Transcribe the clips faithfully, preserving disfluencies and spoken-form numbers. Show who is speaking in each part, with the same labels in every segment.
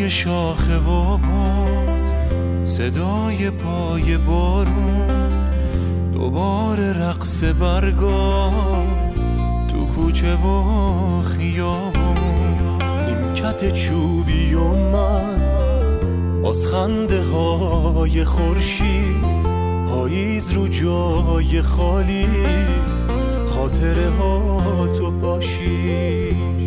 Speaker 1: بوی شاخه و باد، صدای پای بارون، دوباره رقص برگا تو کوچه و خیابون. نیمکت چوبی و من باز خنده های خورشید، پاییز رو جای خالیت خاطره ها تو پاشید.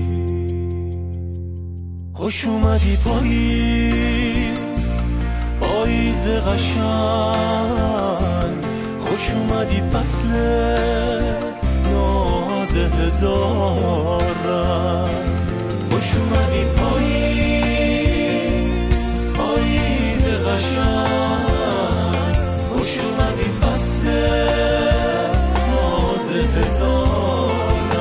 Speaker 1: خوش اومدی پاییز، پاییز قشنگ، خوش اومدی فصل ناز هزار رنگ. خوش اومدی پاییز، پاییز قشنگ، خوش اومدی فصل ناز هزار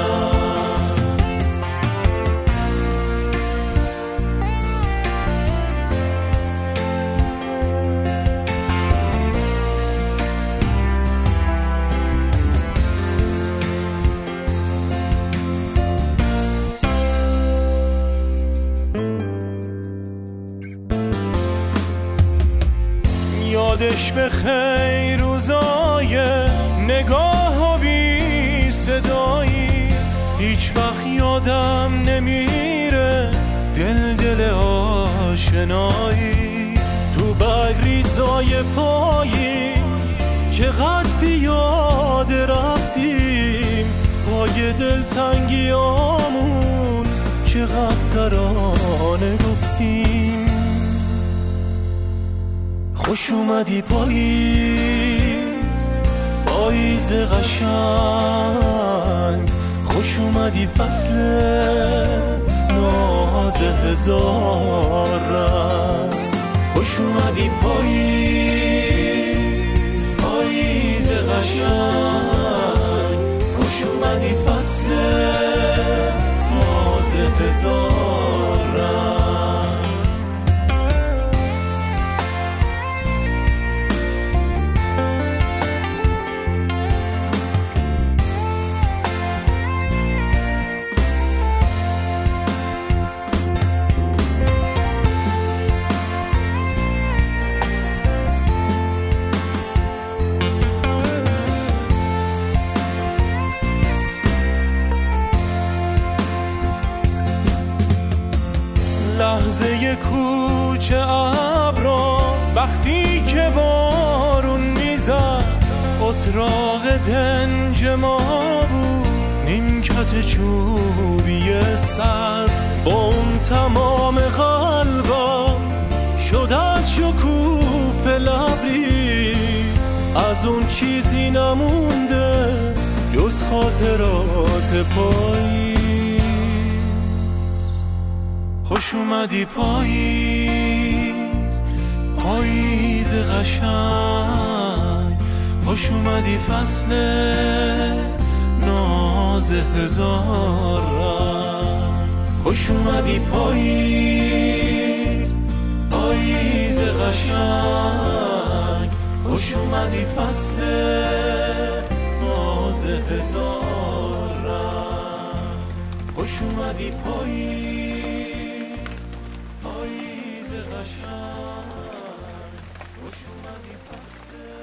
Speaker 1: یادش به خیر روزای نگاه و بی صدایی، هیچ وقت یادم نمیره دل دل آشنایی. تو بگریزای پاییز چقدر پیاده رفتیم، پای دلتنگیامون چقدر ترانه گفتیم. خوش اومدی پاییز، پاییز قشنگ، خوش اومدی فصل ناز هزار رنگ. خوش اومدی پاییز، پاییز قشنگ، خوش اومدی فصل ناز هزار رنگ. لحظه کوچه ابرا وقتی که بارون میزد، اتراق دنج ما بود نیمکت چوبی سر. با اون تمام قلبم شد از شکوفه لبریز، از اون چیزی نمونده جز خاطرات پاییز. خوش اومدی پاییز، پاییز قشنگ، خوش اومدی فصل ناز هزار رنگ. خوش اومدی پاییز، پاییز قشنگ، خوش اومدی فصل ناز هزار رنگ. خوش اومدی پاییز، پاییز قشنگ، خوش اومدی فصل